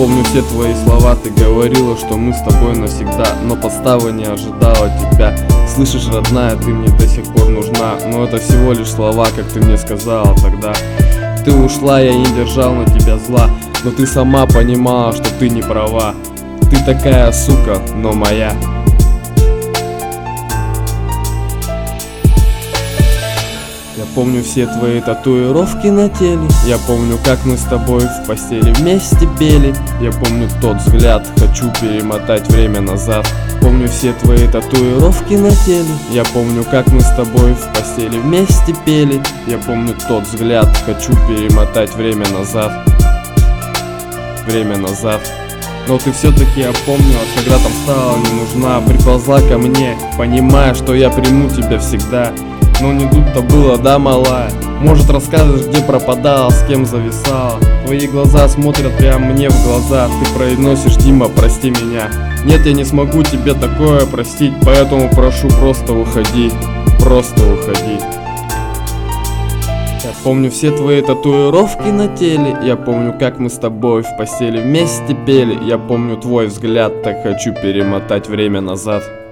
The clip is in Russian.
помню все твои слова, ты говорила, что мы с тобой навсегда, но подставы не ожидала тебя. Слышишь, родная, ты мне до сих пор нужна, но это всего лишь слова, как ты мне сказала тогда. Ты ушла, я не держал на тебя зла, но ты сама понимала, что ты не права. Ты такая сука, но моя. Я помню все твои татуировки на теле. Я помню, как мы с тобой в постели вместе пели. Я помню тот взгляд, хочу перемотать время назад. Помню все твои татуировки на теле. Я помню, как мы с тобой в постели вместе пели. Я помню тот взгляд, хочу перемотать время назад. Время назад. Но ты все-таки опомнилась, когда там стала не нужна. Приползла ко мне, понимая, что я приму тебя всегда. Но не тут-то было, да, малая? Может, расскажешь, где пропадала, с кем зависала? Твои глаза смотрят прямо мне в глаза. Ты произносишь: Дима, прости меня. Нет, я не смогу тебе такое простить, поэтому прошу, просто уходи. Просто уходи. Я помню все твои татуировки на теле. Я помню, как мы с тобой в постели вместе пели. Я помню твой взгляд, так хочу перемотать время назад.